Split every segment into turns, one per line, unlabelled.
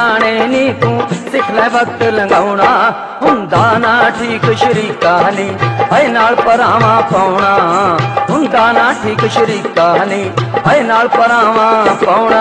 जाने नी तू सिख लै वक्त लंघाउणा हुंदा ना ठीक शरीका नी ऐ नाल परावा पाउणा हुंदा ना ठीक शरीका नी ऐ नाल परावा पाउणा।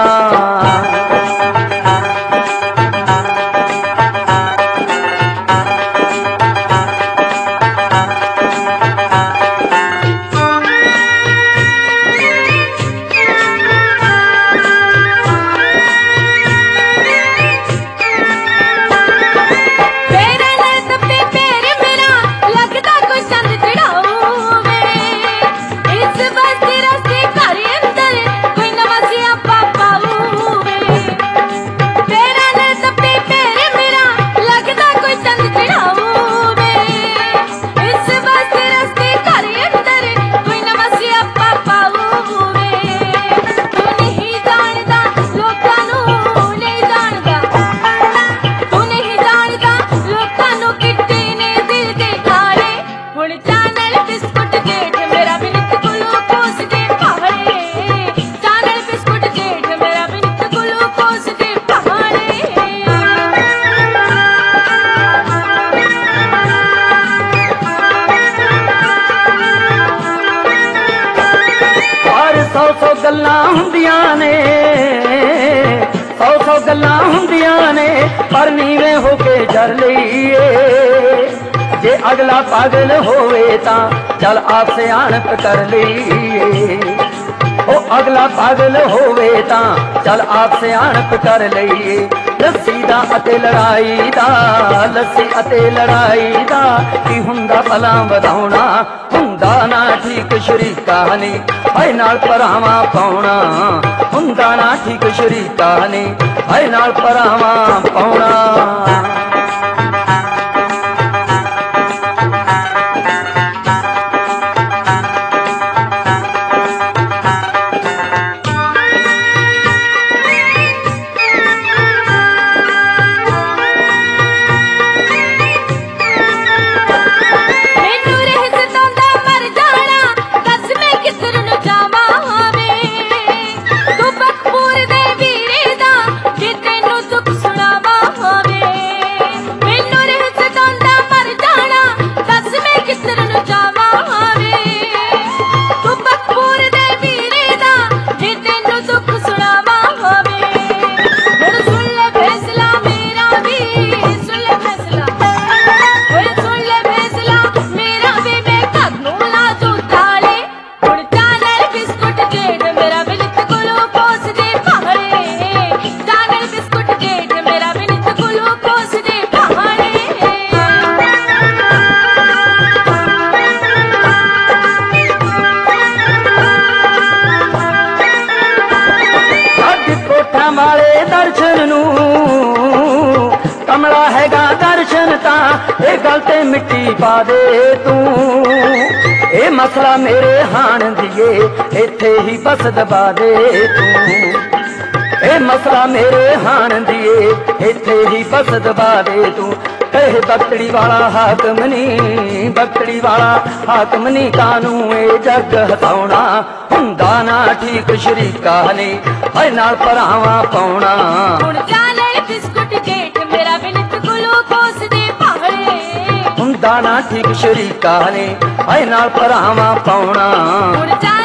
सौ गल्लां हुंदियां ने सौ गल्लां हुंदियां ने पर नीवें होके जर लईए जे अगला पागल होवे तां चल आप सियाणप कर लईए ओ अगला पागल होवे तां चल आप सियाणप कर लईए। लस्सी दा अते लड़ाई दा लस्सी अते लड़ाई दा की हुंदा भला वधाउणा हुंदा ना ठीक शरीका नी ऐ नाल परावा पाउणा हुंदा ना ठीक शरीका नी ऐ नाल परावा पाउणा। वाले दर्शन नू कमला हैगा दर्शन ता ए गल ते मिट्टी पा दे तू ए मसला मेरे हाण दिए इत्थे ही बस दबा दे तू ए मसला मेरे हाण दिए इत्थे ही बस दबा दे तू। कहे बकड़ी वाला हाकम नी कानू ए जग हसाउणा हुंदा ना ठीक शरीका नी ऐ नाल परावा पाउणा। हुण चाले बिस्कुट जेठ मेरा बिनत ग्लूकोस दे पहाड़े हुंदा ना ठीक शरीका नी ऐ नाल परावा पाउणा।